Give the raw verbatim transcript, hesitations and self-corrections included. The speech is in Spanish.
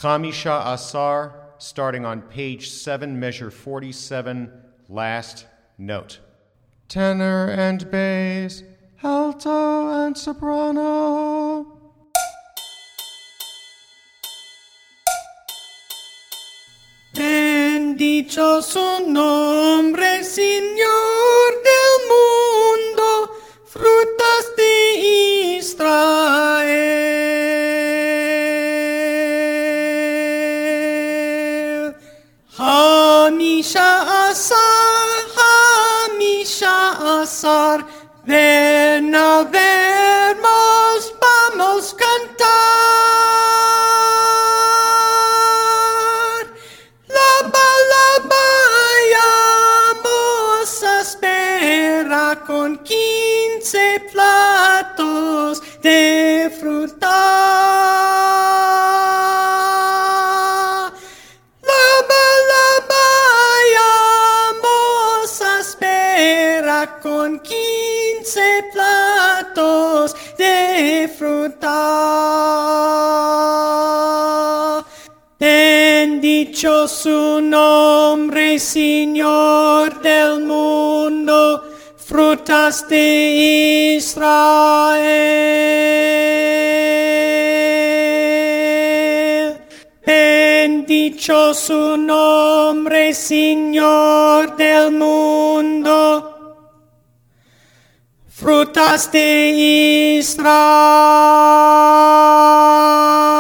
Chamisha Asar, starting on page seven, measure forty-seven, last note. Tenor and bass, alto and soprano. Bendito su nombre, Señor del mundo, frutas de Israel. Hamisha Asar, Hamisha Asar, ven a vernos, vamos a cantar. Laba, laba, vamos a esperar con quince platos de fruta. Laba, laba, vamos a esperar con quince platos de fruta. Bendito su nombre, Señor del mundo, frutas de Israel. Bendito su nombre, Señor del mundo, frutas de Israel.